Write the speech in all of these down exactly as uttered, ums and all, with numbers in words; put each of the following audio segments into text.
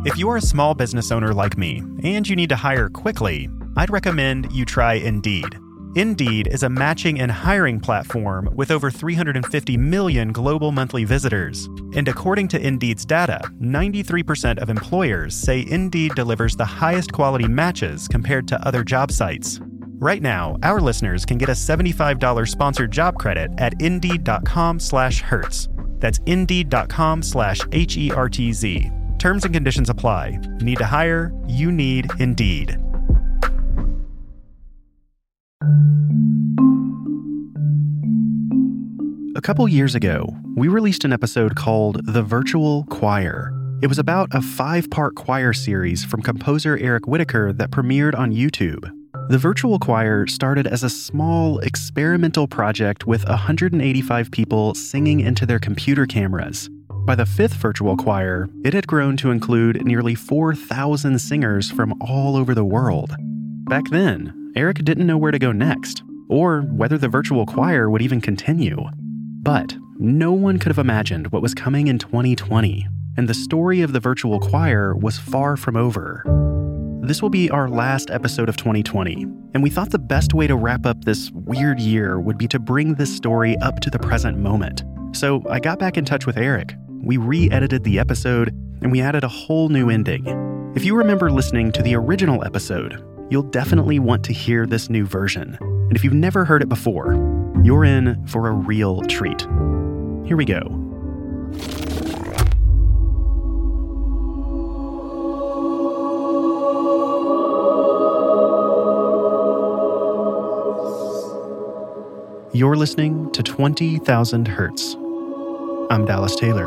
If you're a small business owner like me and you need to hire quickly, I'd recommend you try Indeed. Indeed is a matching and hiring platform with over three hundred fifty million global monthly visitors. And according to Indeed's data, ninety-three percent of employers say Indeed delivers the highest quality matches compared to other job sites. Right now, our listeners can get a seventy-five dollars sponsored job credit at Indeed.com slash Hertz. That's Indeed.com slash H E R T Z. Terms and conditions apply. Need to hire? You need Indeed. A couple years ago, we released an episode called The Virtual Choir. It was about a five-part choir series from composer Eric Whitacre that premiered on YouTube. The Virtual Choir started as a small, experimental project with one hundred eighty-five people singing into their computer cameras. By the fifth Virtual Choir, it had grown to include nearly four thousand singers from all over the world. Back then, Eric didn't know where to go next, or whether the Virtual Choir would even continue. But no one could have imagined what was coming in twenty twenty, and the story of the Virtual Choir was far from over. This will be our last episode of twenty twenty, and we thought the best way to wrap up this weird year would be to bring this story up to the present moment. So I got back in touch with Eric. We re-edited the episode, and we added a whole new ending. If you remember listening to the original episode, you'll definitely want to hear this new version. And if you've never heard it before, you're in for a real treat. Here we go. You're listening to twenty thousand Hertz. I'm Dallas Taylor.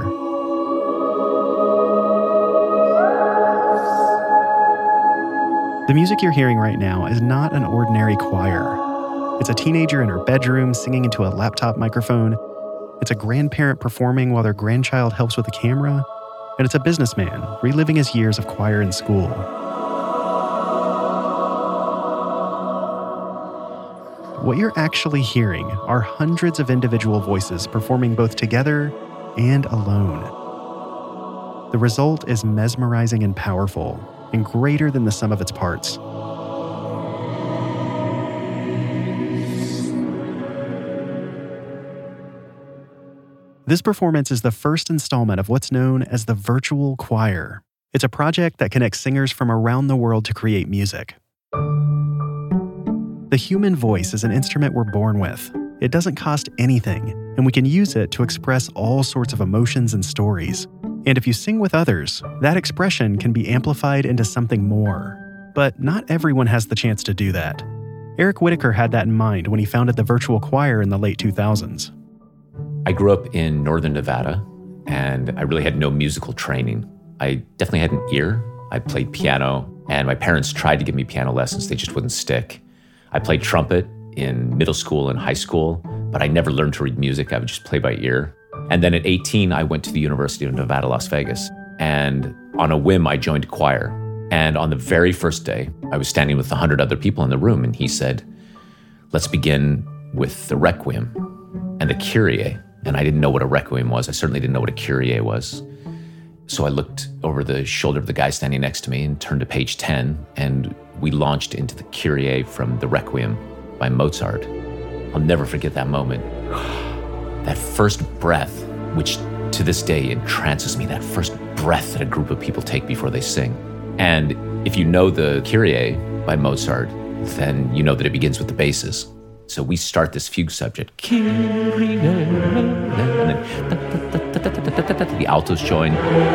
The music you're hearing right now is not an ordinary choir. It's a teenager in her bedroom singing into a laptop microphone. It's a grandparent performing while their grandchild helps with the camera. And it's a businessman reliving his years of choir in school. What you're actually hearing are hundreds of individual voices performing both together and alone. The result is mesmerizing and powerful, and greater than the sum of its parts. This performance is the first installment of what's known as the Virtual Choir. It's a project that connects singers from around the world to create music. The human voice is an instrument we're born with. It doesn't cost anything, and we can use it to express all sorts of emotions and stories. And if you sing with others, that expression can be amplified into something more. But not everyone has the chance to do that. Eric Whitacre had that in mind when he founded the Virtual Choir in the late two thousands. I grew up in northern Nevada, and I really had no musical training. I definitely had an ear. I played piano, and my parents tried to give me piano lessons. They just wouldn't stick. I played trumpet in middle school and high school, but I never learned to read music. I would just play by ear. And then at eighteen, I went to the University of Nevada, Las Vegas. And on a whim, I joined choir. And on the very first day, I was standing with a hundred other people in the room, and he said, let's begin with the Requiem and the Kyrie. And I didn't know what a Requiem was. I certainly didn't know what a Kyrie was. So I looked over the shoulder of the guy standing next to me and turned to page ten, and we launched into the Kyrie from the Requiem by Mozart. I'll never forget that moment. That first breath, which to this day entrances me, that first breath that a group of people take before they sing. And if you know the Kyrie by Mozart, then you know that it begins with the basses. So we start this fugue subject, Kyrie, and then the altos join,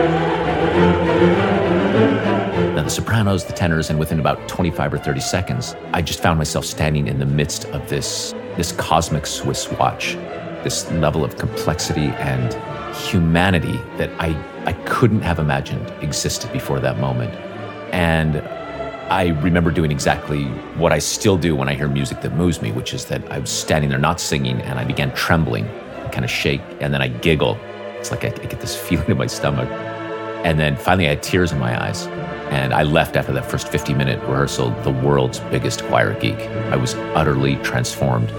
then the sopranos, the tenors, and within about twenty-five or thirty seconds, I just found myself standing in the midst of this, this cosmic Swiss watch, this level of complexity and humanity that I, I couldn't have imagined existed before that moment. And I remember doing exactly what I still do when I hear music that moves me, which is that I was standing there not singing, and I began trembling, kind of shake, and then I giggle. It's like I, I get this feeling in my stomach. And then finally I had tears in my eyes, and I left after that first fifty-minute rehearsal the world's biggest choir geek. I was utterly transformed.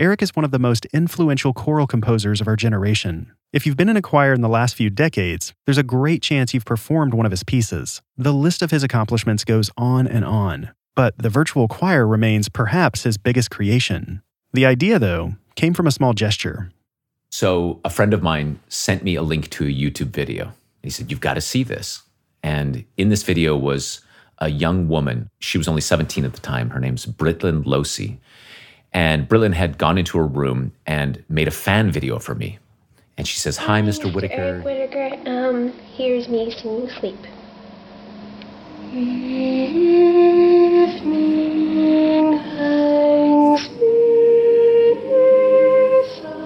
Eric is one of the most influential choral composers of our generation. If you've been in a choir in the last few decades, there's a great chance you've performed one of his pieces. The list of his accomplishments goes on and on, but the virtual choir remains perhaps his biggest creation. The idea, though, came from a small gesture. So a friend of mine sent me a link to a YouTube video. He said, "You've got to see this." And in this video was a young woman. She was only seventeen at the time. Her name's Britlin Losey. And Britlin had gone into her room and made a fan video for me. And she says, "Hi, Mister Whitaker." Eric Whitaker, um, here's me singing Sleep. Evening hangs beneath the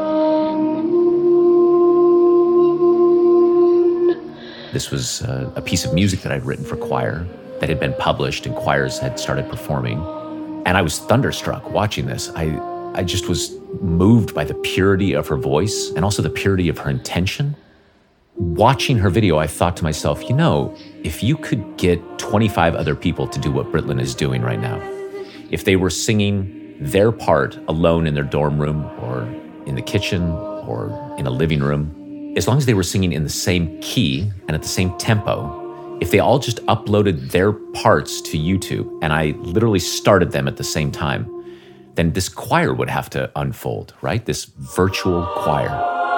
moon. This was uh, a piece of music that I'd written for choir that had been published and choirs had started performing. And I was thunderstruck watching this. I, I just was moved by the purity of her voice and also the purity of her intention. Watching her video, I thought to myself, you know, if you could get twenty-five other people to do what Britlin is doing right now, if they were singing their part alone in their dorm room or in the kitchen or in a living room, as long as they were singing in the same key and at the same tempo, if they all just uploaded their parts to YouTube and I literally started them at the same time, then this choir would have to unfold, right? This virtual choir.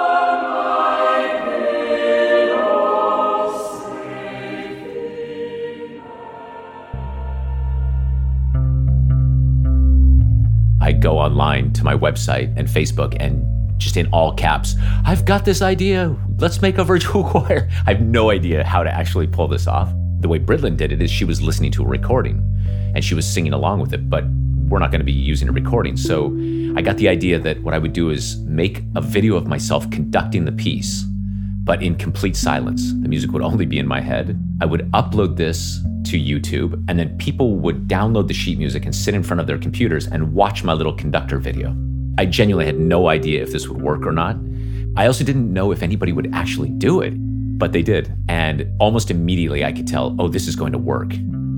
I go online to my website and Facebook and just in all caps, "I've got this idea. Let's make a virtual choir." I have no idea how to actually pull this off. The way Britlin did it is she was listening to a recording and she was singing along with it, but we're not going to be using a recording. So I got the idea that what I would do is make a video of myself conducting the piece, but in complete silence. The music would only be in my head. I would upload this to YouTube, and then people would download the sheet music and sit in front of their computers and watch my little conductor video. I genuinely had no idea if this would work or not. I also didn't know if anybody would actually do it, but they did. And almost immediately I could tell, oh, this is going to work.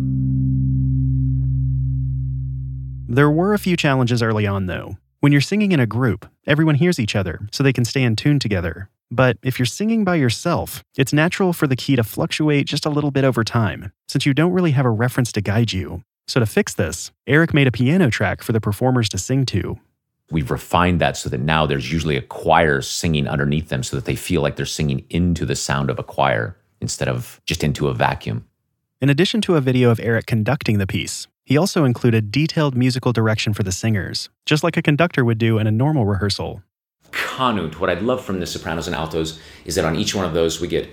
There were a few challenges early on, though. When you're singing in a group, everyone hears each other, so they can stay in tune together. But if you're singing by yourself, it's natural for the key to fluctuate just a little bit over time, since you don't really have a reference to guide you. So to fix this, Eric made a piano track for the performers to sing to. We've refined that so that now there's usually a choir singing underneath them so that they feel like they're singing into the sound of a choir instead of just into a vacuum. In addition to a video of Eric conducting the piece, he also included detailed musical direction for the singers, just like a conductor would do in a normal rehearsal. Kanut, what I'd love from the sopranos and altos is that on each one of those we get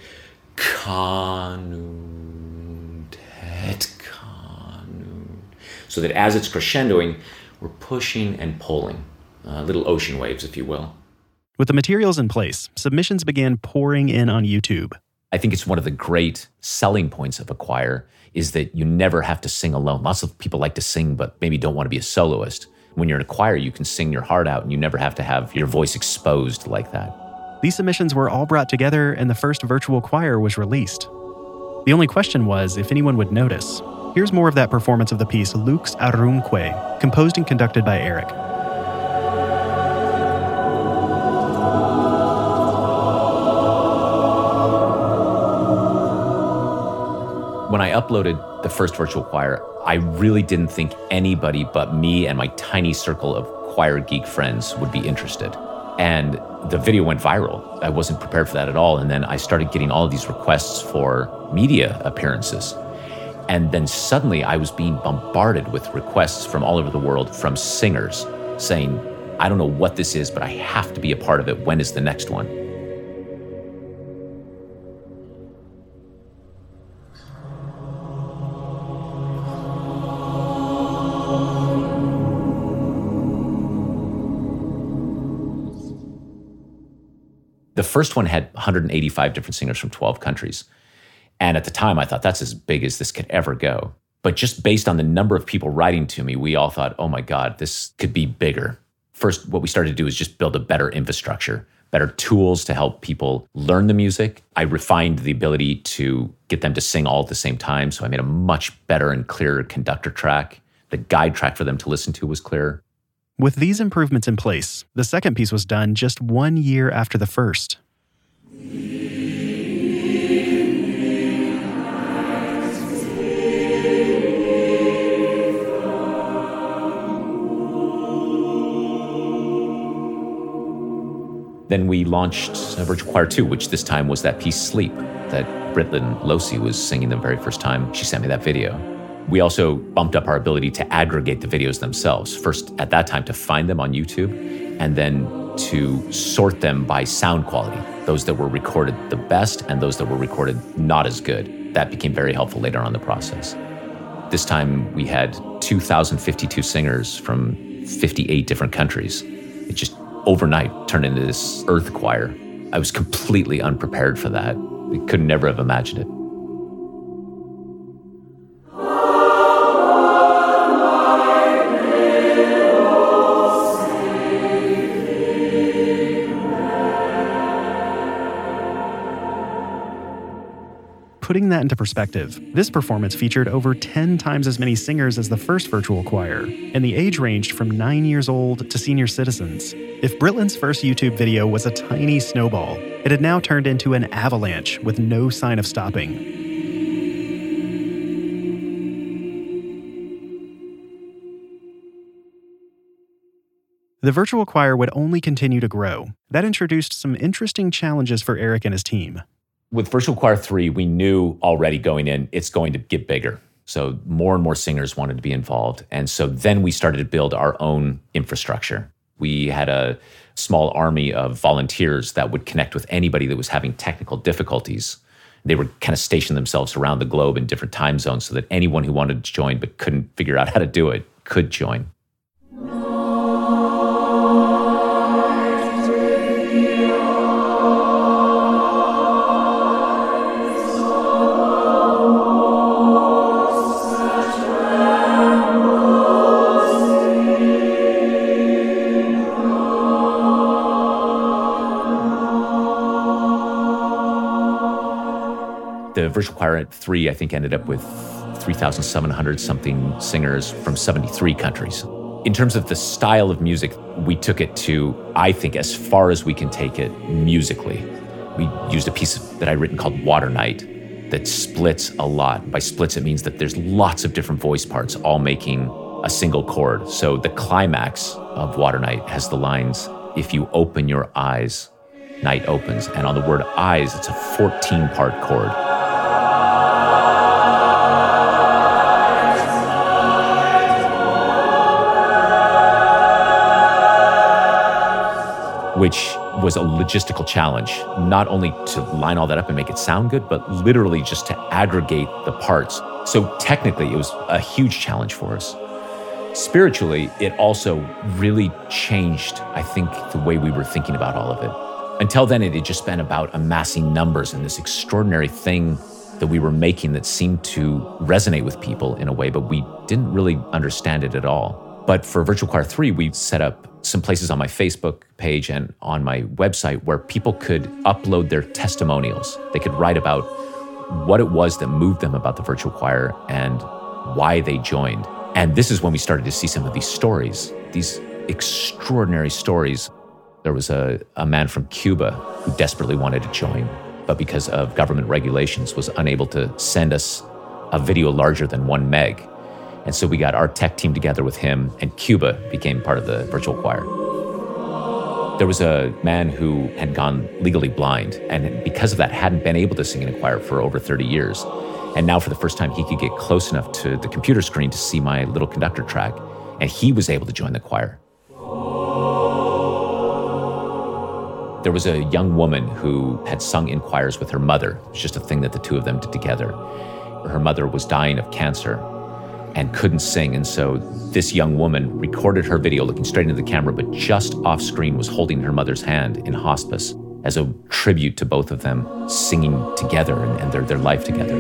kanut, et kanut, so that as it's crescendoing, we're pushing and pulling. Uh, little ocean waves, if you will. With the materials in place, submissions began pouring in on YouTube. I think it's one of the great selling points of a choir is that you never have to sing alone. Lots of people like to sing, but maybe don't want to be a soloist. When you're in a choir, you can sing your heart out and you never have to have your voice exposed like that. These submissions were all brought together and the first virtual choir was released. The only question was if anyone would notice. Here's more of that performance of the piece Lux Arrumque, composed and conducted by Eric. When I uploaded the first virtual choir, I really didn't think anybody but me and my tiny circle of choir geek friends would be interested. And the video went viral. I wasn't prepared for that at all. And then I started getting all of these requests for media appearances. And then suddenly I was being bombarded with requests from all over the world from singers saying, I don't know what this is, but I have to be a part of it. When is the next one? The first one had one hundred eighty-five different singers from twelve countries. And at the time, I thought that's as big as this could ever go. But just based on the number of people writing to me, we all thought, oh my God, this could be bigger. First, what we started to do is just build a better infrastructure, better tools to help people learn the music. I refined the ability to get them to sing all at the same time. So I made a much better and clearer conductor track. The guide track for them to listen to was clearer. With these improvements in place, the second piece was done just one year after the first. Then we launched Virtual Choir two, which this time was that piece Sleep that Britlin Losi was singing the very first time she sent me that video. We also bumped up our ability to aggregate the videos themselves. First, at that time, to find them on YouTube, and then to sort them by sound quality, those that were recorded the best and those that were recorded not as good. That became very helpful later on in the process. This time, we had two thousand fifty-two singers from fifty-eight different countries. It just overnight turned into this earth choir. I was completely unprepared for that. I could never have imagined it. Putting that into perspective, this performance featured over ten times as many singers as the first virtual choir, and the age ranged from nine years old to senior citizens. If Britlin's first YouTube video was a tiny snowball, it had now turned into an avalanche with no sign of stopping. The virtual choir would only continue to grow. That introduced some interesting challenges for Eric and his team. With Virtual Choir three, we knew already going in, it's going to get bigger. So more and more singers wanted to be involved. And so then we started to build our own infrastructure. We had a small army of volunteers that would connect with anybody that was having technical difficulties. They would kind of station themselves around the globe in different time zones so that anyone who wanted to join but couldn't figure out how to do it could join. The Virtual Choir at three, I think, ended up with three thousand seven hundred something singers from seventy-three countries. In terms of the style of music, we took it to, I think, as far as we can take it musically. We used a piece that I'd written called Water Night that splits a lot. By splits, it means that there's lots of different voice parts all making a single chord. So the climax of Water Night has the lines, "If you open your eyes, night opens." And on the word eyes, it's a fourteen-part chord. Which was a logistical challenge, not only to line all that up and make it sound good, but literally just to aggregate the parts. So technically, it was a huge challenge for us. Spiritually, it also really changed, I think, the way we were thinking about all of it. Until then, it had just been about amassing numbers and this extraordinary thing that we were making that seemed to resonate with people in a way, but we didn't really understand it at all. But for Virtual Choir three, we set up some places on my Facebook page and on my website where people could upload their testimonials. They could write about what it was that moved them about the virtual choir and why they joined. And this is when we started to see some of these stories, these extraordinary stories. There was a, a man from Cuba who desperately wanted to join, but because of government regulations was unable to send us a video larger than one meg. And so we got our tech team together with him, and Cuba became part of the virtual choir. There was a man who had gone legally blind, and because of that, hadn't been able to sing in a choir for over thirty years. And now for the first time, he could get close enough to the computer screen to see my little conductor track, and he was able to join the choir. There was a young woman who had sung in choirs with her mother. It was just a thing that the two of them did together. Her mother was dying of cancer and couldn't sing, and so this young woman recorded her video looking straight into the camera, but just off screen was holding her mother's hand in hospice as a tribute to both of them singing together and, and their, their life together.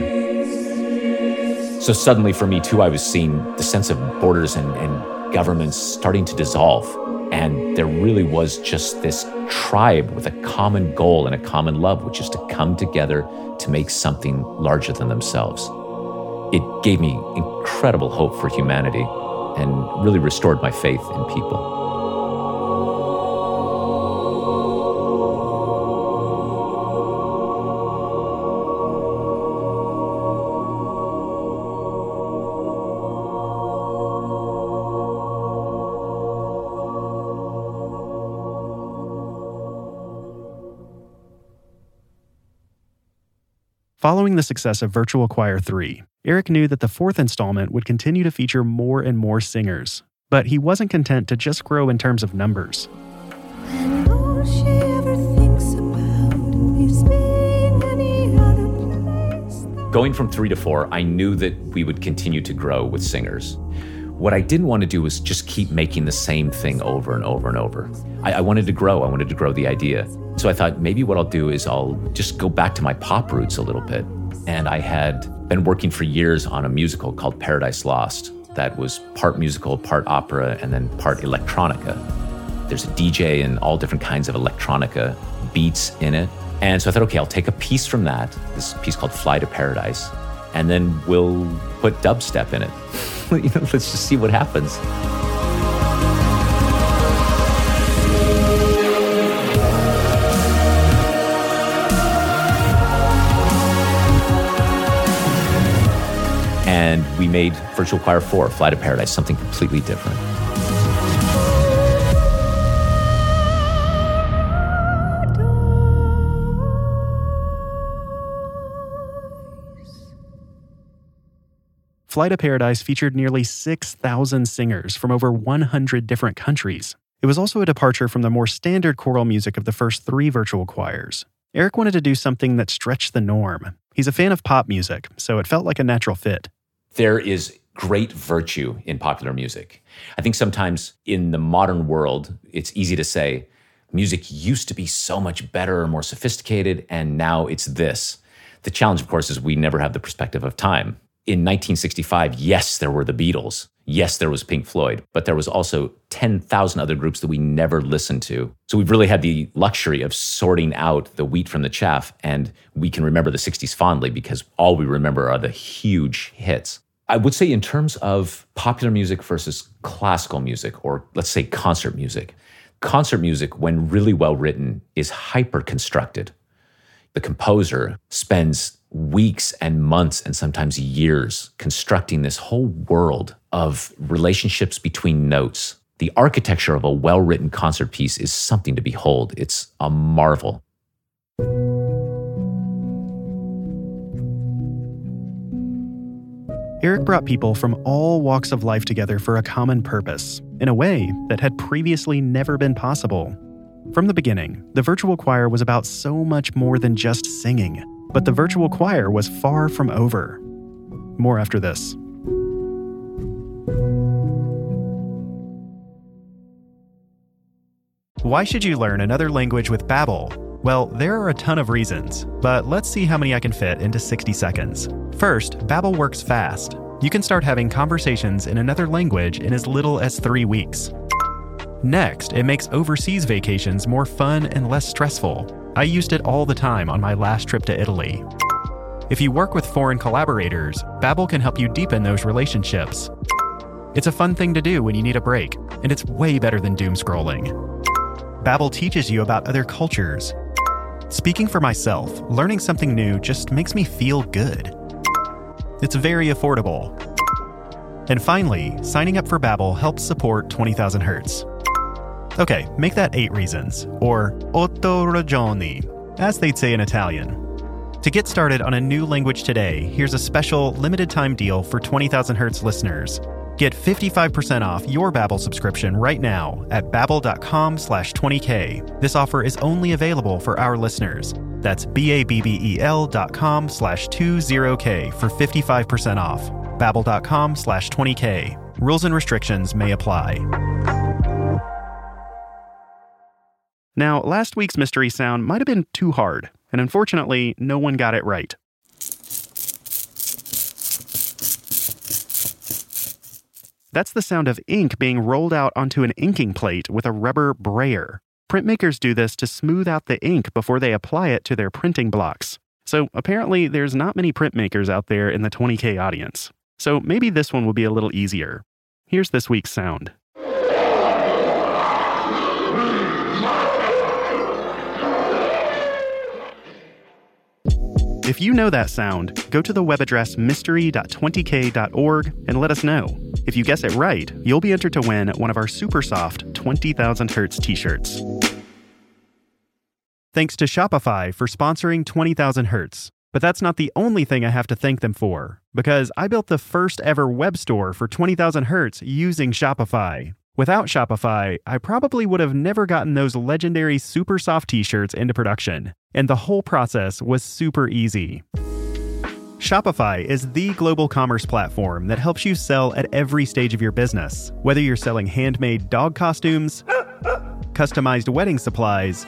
So suddenly for me too, I was seeing the sense of borders and, and governments starting to dissolve, and there really was just this tribe with a common goal and a common love, which is to come together to make something larger than themselves. It gave me incredible hope for humanity and really restored my faith in people. Following the success of Virtual Choir three, Eric knew that the fourth installment would continue to feature more and more singers. But he wasn't content to just grow in terms of numbers. And all she ever thinks about is being any other place. Going from three to four, I knew that we would continue to grow with singers. What I didn't want to do was just keep making the same thing over and over and over. I, I wanted to grow. I wanted to grow the idea. So I thought maybe what I'll do is I'll just go back to my pop roots a little bit. And I had been working for years on a musical called Paradise Lost that was part musical, part opera, and then part electronica. There's a D J and all different kinds of electronica beats in it. And so I thought, okay, I'll take a piece from that, this piece called Fly to Paradise, and then we'll put dubstep in it. You know, let's just see what happens. And we made Virtual Choir four, Fly to Paradise, something completely different. Fly to Paradise featured nearly six thousand singers from over one hundred different countries. It was also a departure from the more standard choral music of the first three virtual choirs. Eric wanted to do something that stretched the norm. He's a fan of pop music, so it felt like a natural fit. There is great virtue in popular music. I think sometimes in the modern world, it's easy to say, music used to be so much better or more sophisticated, and now it's this. The challenge, of course, is we never have the perspective of time. In nineteen sixty-five, yes, there were the Beatles. Yes, there was Pink Floyd, but there was also ten thousand other groups that we never listened to. So we've really had the luxury of sorting out the wheat from the chaff, and we can remember the sixties fondly because all we remember are the huge hits. I would say in terms of popular music versus classical music, or let's say concert music, concert music, when really well written, is hyper-constructed. The composer spends weeks and months and sometimes years constructing this whole world of relationships between notes. The architecture of a well-written concert piece is something to behold. It's a marvel. Eric brought people from all walks of life together for a common purpose, in a way that had previously never been possible. From the beginning, the virtual choir was about so much more than just singing, but the virtual choir was far from over. More after this. Why should you learn another language with Babbel? Well, there are a ton of reasons, but let's see how many I can fit into sixty seconds. First, Babbel works fast. You can start having conversations in another language in as little as three weeks. Next, it makes overseas vacations more fun and less stressful. I used it all the time on my last trip to Italy. If you work with foreign collaborators, Babbel can help you deepen those relationships. It's a fun thing to do when you need a break, and it's way better than doom scrolling. Babbel teaches you about other cultures. Speaking for myself, learning something new just makes me feel good. It's very affordable. And finally, signing up for Babbel helps support twenty thousand hertz. Okay, make that eight reasons, or otto ragioni, as they'd say in Italian. To get started on a new language today, here's a special limited time deal for twenty thousand hertz listeners. Get fifty-five percent off your Babbel subscription right now at babbel.com slash 20k. This offer is only available for our listeners. That's B-A-B-B-E-L dot com slash 20k for fifty-five percent off. Babbel.com slash 20k. Rules and restrictions may apply. Now, last week's mystery sound might have been too hard, and unfortunately, no one got it right. That's the sound of ink being rolled out onto an inking plate with a rubber brayer. Printmakers do this to smooth out the ink before they apply it to their printing blocks. So apparently there's not many printmakers out there in the twenty K audience. So maybe this one will be a little easier. Here's this week's sound. If you know that sound, go to the web address mystery dot twenty k dot org and let us know. If you guess it right, you'll be entered to win one of our super soft twenty thousand hertz t-shirts. Thanks to Shopify for sponsoring twenty thousand hertz. But that's not the only thing I have to thank them for, because I built the first ever web store for twenty thousand hertz using Shopify. Without Shopify, I probably would have never gotten those legendary super soft t-shirts into production, and the whole process was super easy. Shopify is the global commerce platform that helps you sell at every stage of your business, whether you're selling handmade dog costumes, customized wedding supplies,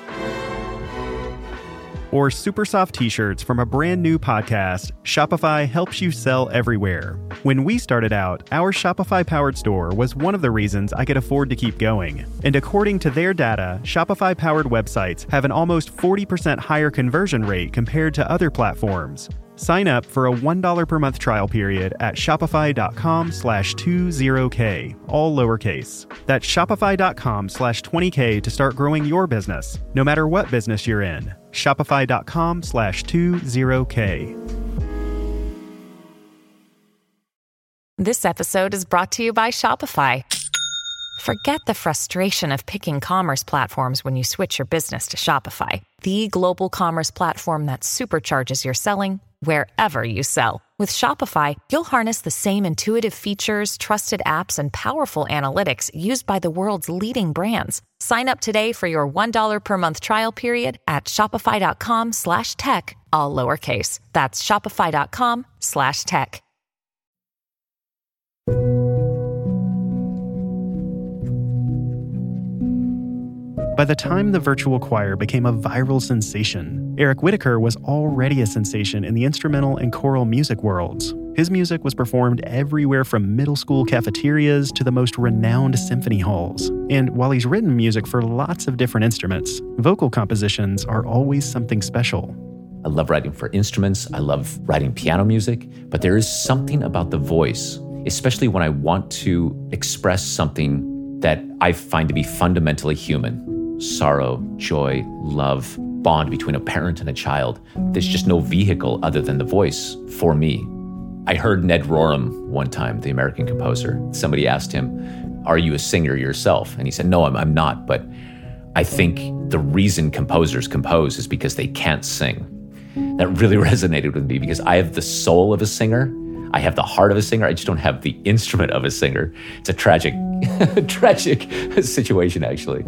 or super soft t-shirts from a brand new podcast. Shopify helps you sell everywhere. When we started out, our Shopify-powered store was one of the reasons I could afford to keep going. And according to their data, Shopify-powered websites have an almost forty percent higher conversion rate compared to other platforms. Sign up for a one dollar per month trial period at shopify.com slash 20k, all lowercase. That's shopify.com slash 20k to start growing your business, no matter what business you're in. Shopify.com slash 20k. This episode is brought to you by Shopify. Forget the frustration of picking commerce platforms when you switch your business to Shopify, the global commerce platform that supercharges your selling wherever you sell. With Shopify, you'll harness the same intuitive features, trusted apps, and powerful analytics used by the world's leading brands. Sign up today for your one dollar per month trial period at shopify.com slash tech, all lowercase. That's shopify.com slash tech. By the time the virtual choir became a viral sensation, Eric Whitacre was already a sensation in the instrumental and choral music worlds. His music was performed everywhere from middle school cafeterias to the most renowned symphony halls. And while he's written music for lots of different instruments, vocal compositions are always something special. I love writing for instruments. I love writing piano music. But there is something about the voice, especially when I want to express something that I find to be fundamentally human. Sorrow, joy, love, bond between a parent and a child. There's just no vehicle other than the voice for me. I heard Ned Rorem one time, the American composer. Somebody asked him, "Are you a singer yourself?" And he said, "No, I'm, I'm not, but I think the reason composers compose is because they can't sing." That really resonated with me because I have the soul of a singer. I have the heart of a singer. I just don't have the instrument of a singer. It's a tragic, tragic situation, actually.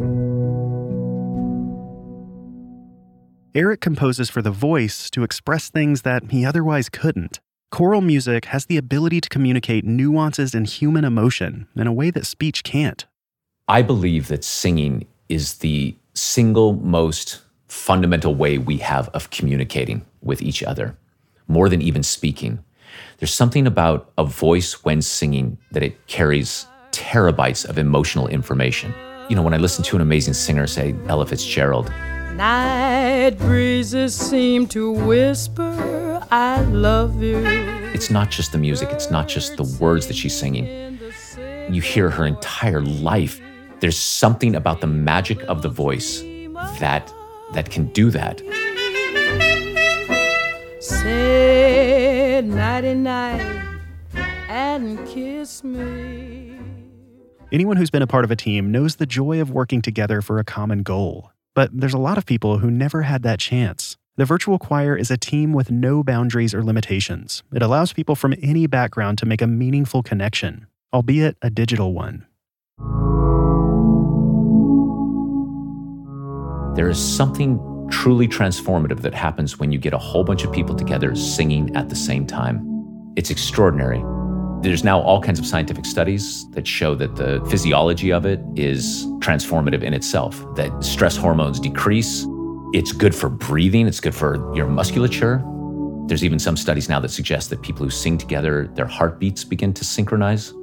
Eric composes for the voice to express things that he otherwise couldn't. Choral music has the ability to communicate nuances in human emotion in a way that speech can't. I believe that singing is the single most fundamental way we have of communicating with each other, more than even speaking. There's something about a voice when singing that it carries terabytes of emotional information. You know, when I listen to an amazing singer, say Ella Fitzgerald, night breezes seem to whisper, I love you. It's not just the music, it's not just the words that she's singing. You hear her entire life. There's something about the magic of the voice that that can do that. Say nighty-night and kiss me. Anyone who's been a part of a team knows the joy of working together for a common goal. But there's a lot of people who never had that chance. The virtual choir is a team with no boundaries or limitations. It allows people from any background to make a meaningful connection, albeit a digital one. There is something truly transformative that happens when you get a whole bunch of people together singing at the same time. It's extraordinary. There's now all kinds of scientific studies that show that the physiology of it is transformative in itself, that stress hormones decrease. It's good for breathing. It's good for your musculature. There's even some studies now that suggest that people who sing together, their heartbeats begin to synchronize.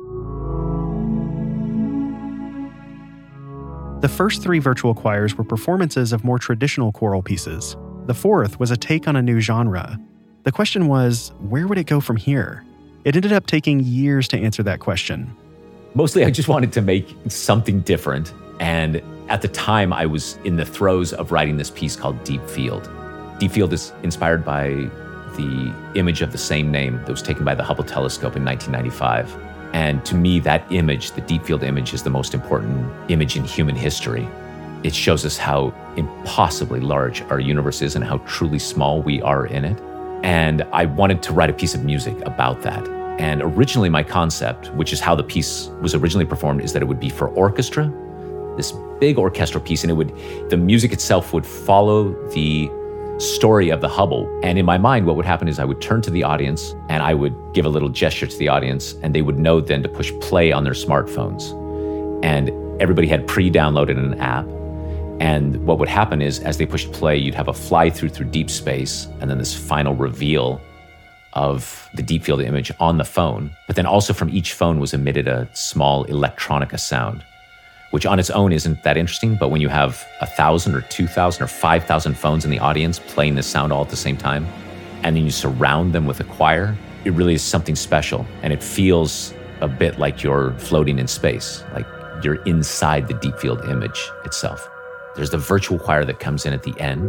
The first three virtual choirs were performances of more traditional choral pieces. The fourth was a take on a new genre. The question was, where would it go from here? It ended up taking years to answer that question. Mostly I just wanted to make something different. And at the time, I was in the throes of writing this piece called Deep Field. Deep Field is inspired by the image of the same name that was taken by the Hubble telescope in nineteen ninety-five. And to me, that image, the Deep Field image, is the most important image in human history. It shows us how impossibly large our universe is and how truly small we are in it. And I wanted to write a piece of music about that. And originally my concept, which is how the piece was originally performed, is that it would be for orchestra, this big orchestral piece, and it would, the music itself would follow the story of the Hubble. And in my mind, what would happen is I would turn to the audience and I would give a little gesture to the audience, and they would know then to push play on their smartphones. And everybody had pre-downloaded an app. And what would happen is as they pushed play, you'd have a fly through through deep space, and then this final reveal of the deep field image on the phone. But then also from each phone was emitted a small electronica sound, which on its own isn't that interesting. But when you have a thousand or two thousand or five thousand phones in the audience playing this sound all at the same time, and then you surround them with a choir, it really is something special. And it feels a bit like you're floating in space, like you're inside the deep field image itself. There's the virtual choir that comes in at the end.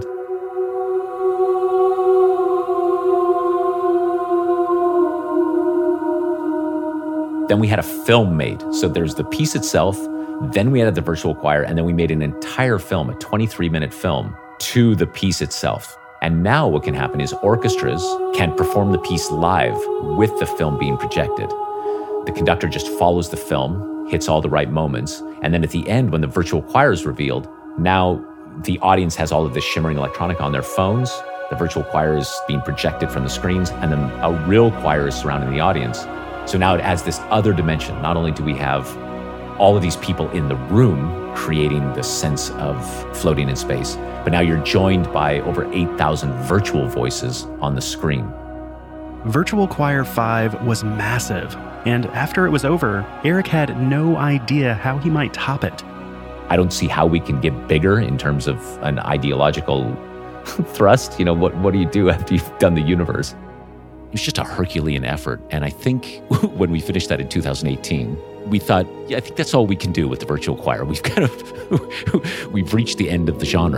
Then we had a film made. So there's the piece itself, then we added the virtual choir, and then we made an entire film, a twenty-three minute film, to the piece itself. And now what can happen is orchestras can perform the piece live with the film being projected. The conductor just follows the film, hits all the right moments, and then at the end, when the virtual choir is revealed, now the audience has all of this shimmering electronica on their phones. The virtual choir is being projected from the screens, and then a real choir is surrounding the audience. So now it adds this other dimension. Not only do we have all of these people in the room creating the sense of floating in space, but now you're joined by over eight thousand virtual voices on the screen. Virtual Choir five was massive, and after it was over, Eric had no idea how he might top it. I don't see how we can get bigger in terms of an ideological thrust. You know, what, what do you do after you've done the universe? It was just a Herculean effort. And I think when we finished that in two thousand eighteen, we thought, yeah, I think that's all we can do with the virtual choir. We've kind of, we've reached the end of the genre.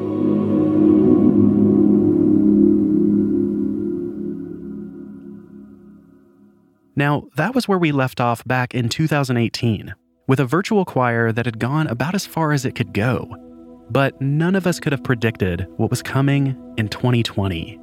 Now, that was where we left off back in two thousand eighteen, with a virtual choir that had gone about as far as it could go. But none of us could have predicted what was coming in twenty twenty.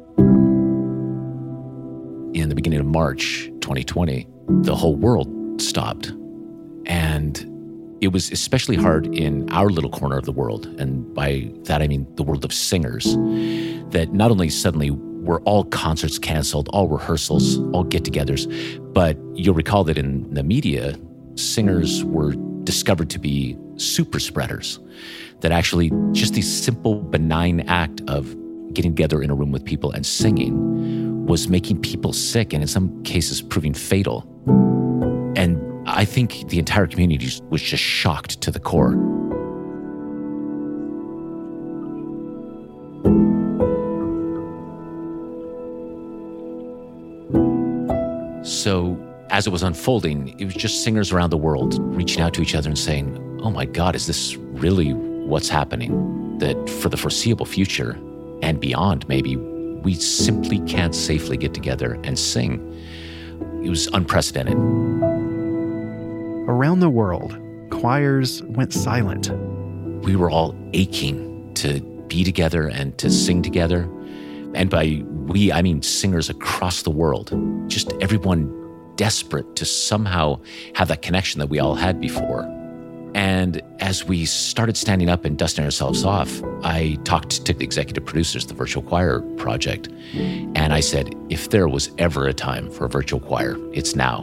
In the beginning of March twenty twenty, the whole world stopped. And it was especially hard in our little corner of the world. And by that, I mean the world of singers, that not only suddenly were all concerts canceled, all rehearsals, all get-togethers, but you'll recall that in the media, singers were discovered to be super spreaders, that actually just the simple benign act of getting together in a room with people and singing was making people sick, and in some cases proving fatal. And I think the entire community was just shocked to the core. So as it was unfolding, it was just singers around the world reaching out to each other and saying, oh my God, is this really what's happening? That for the foreseeable future and beyond, maybe, we simply can't safely get together and sing. It was unprecedented. Around the world, choirs went silent. We were all aching to be together and to sing together. And by we, I mean singers across the world. Just everyone desperate to somehow have that connection that we all had before. And as we started standing up and dusting ourselves off, I talked to the executive producers of the Virtual Choir project. And I said, if there was ever a time for a virtual choir, it's now.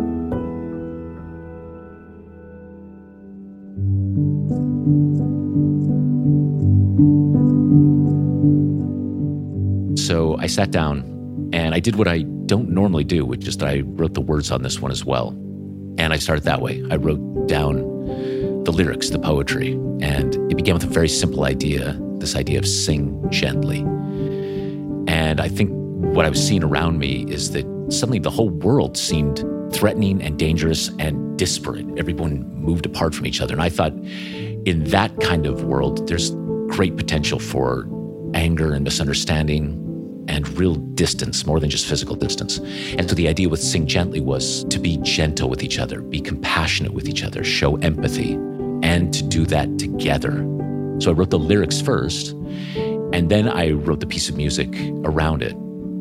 So I sat down and I did what I don't normally do, which is that I wrote the words on this one as well. And I started that way. I wrote down the lyrics, the poetry, and it began with a very simple idea, this idea of sing gently. And I think what I was seeing around me is that suddenly the whole world seemed threatening and dangerous and disparate. Everyone moved apart from each other. And I thought, in that kind of world, there's great potential for anger and misunderstanding and real distance, more than just physical distance. And so the idea with Sing Gently was to be gentle with each other, be compassionate with each other, show empathy, and to do that together. So I wrote the lyrics first, and then I wrote the piece of music around it.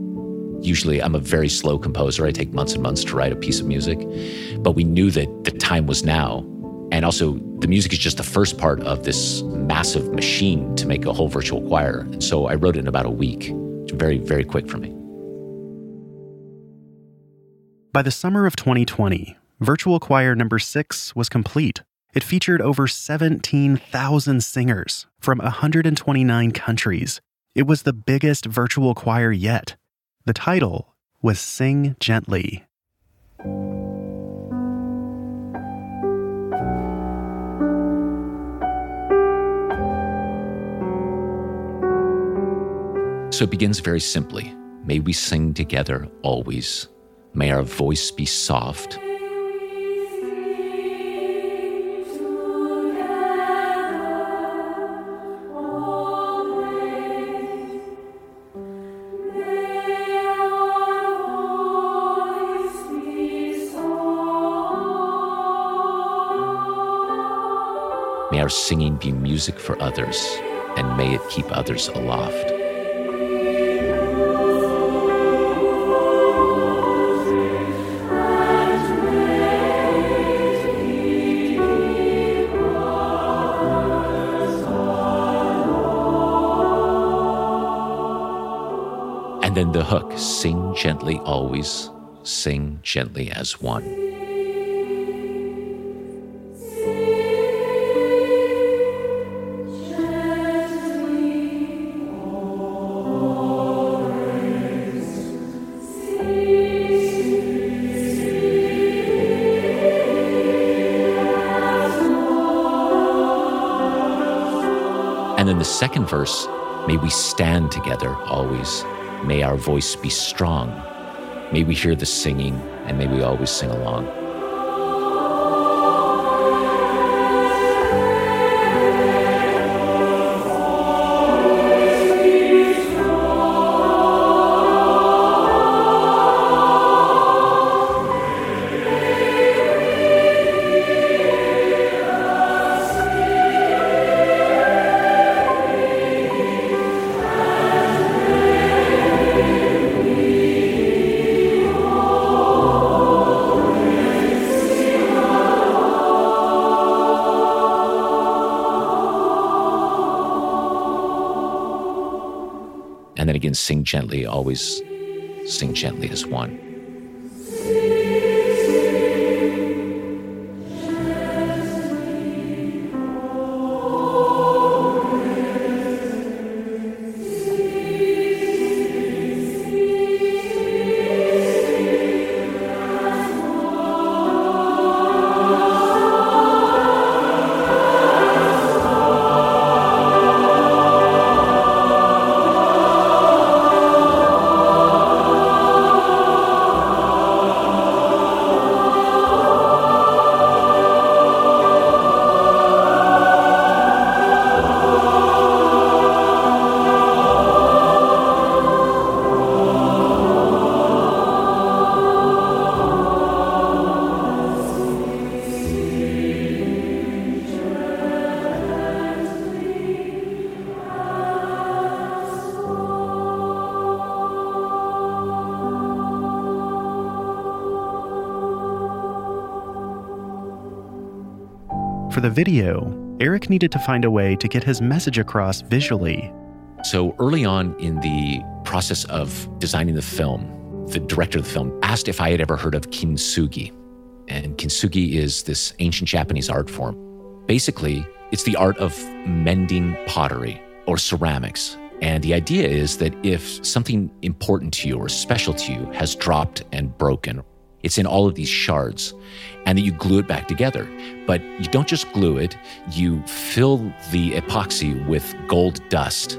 Usually I'm a very slow composer. I take months and months to write a piece of music. But we knew that the time was now. And also, the music is just the first part of this massive machine to make a whole virtual choir. And so I wrote it in about a week. It's very, very quick for me. By the summer of twenty twenty, Virtual Choir number six was complete. It featured over seventeen thousand singers from one hundred twenty-nine countries. It was the biggest virtual choir yet. The title was Sing Gently. So it begins very simply. May we sing together always. May our voice be soft. May our singing be music for others, and may it keep others aloft. And then the hook, sing gently always, sing gently as one. And then the second verse, may we stand together always. May our voice be strong. May we hear the singing, and may we always sing along. And then again, sing gently, always sing gently as one. For the video, Eric needed to find a way to get his message across visually. So early on in the process of designing the film, the director of the film asked if I had ever heard of kintsugi. And kintsugi is this ancient Japanese art form. Basically, it's the art of mending pottery or ceramics. And the idea is that if something important to you or special to you has dropped and broken, it's in all of these shards, and that you glue it back together. But you don't just glue it, you fill the epoxy with gold dust.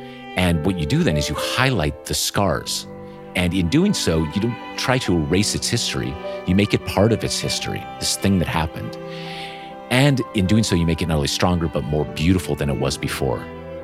And what you do then is you highlight the scars. And in doing so, you don't try to erase its history, you make it part of its history, this thing that happened. And in doing so, you make it not only stronger, but more beautiful than it was before.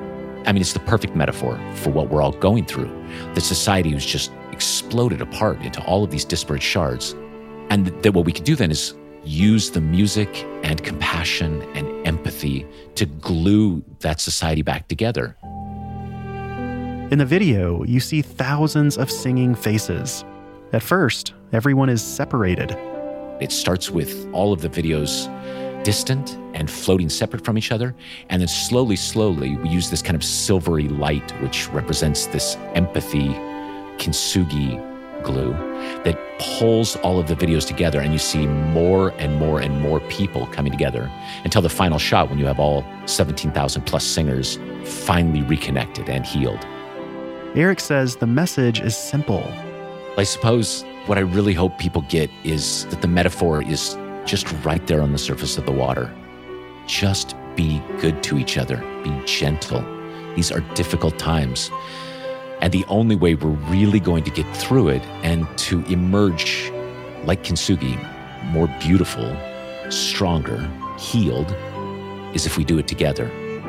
I mean, it's the perfect metaphor for what we're all going through. The society was just exploded apart into all of these disparate shards. And that what we can do then is use the music and compassion and empathy to glue that society back together. In the video, you see thousands of singing faces. At first, everyone is separated. It starts with all of the videos distant and floating separate from each other. And then slowly, slowly, we use this kind of silvery light, which represents this empathy kintsugi glue that pulls all of the videos together. And you see more and more and more people coming together until the final shot when you have all seventeen thousand plus singers finally reconnected and healed. Eric says the message is simple. I suppose what I really hope people get is that the metaphor is just right there on the surface of the water. Just be good to each other. Be gentle. These are difficult times. And the only way we're really going to get through it and to emerge like kintsugi, more beautiful, stronger, healed, is if we do it together.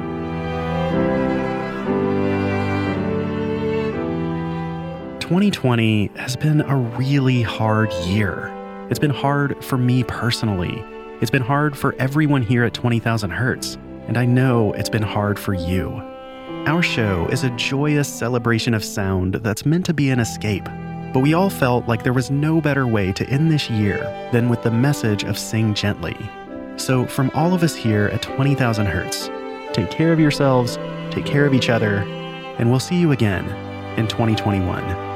twenty twenty has been a really hard year. It's been hard for me personally. It's been hard for everyone here at twenty thousand Hertz, and I know it's been hard for you. Our show is a joyous celebration of sound that's meant to be an escape, but we all felt like there was no better way to end this year than with the message of Sing Gently. So from all of us here at twenty thousand Hertz, take care of yourselves, take care of each other, and we'll see you again in twenty twenty-one.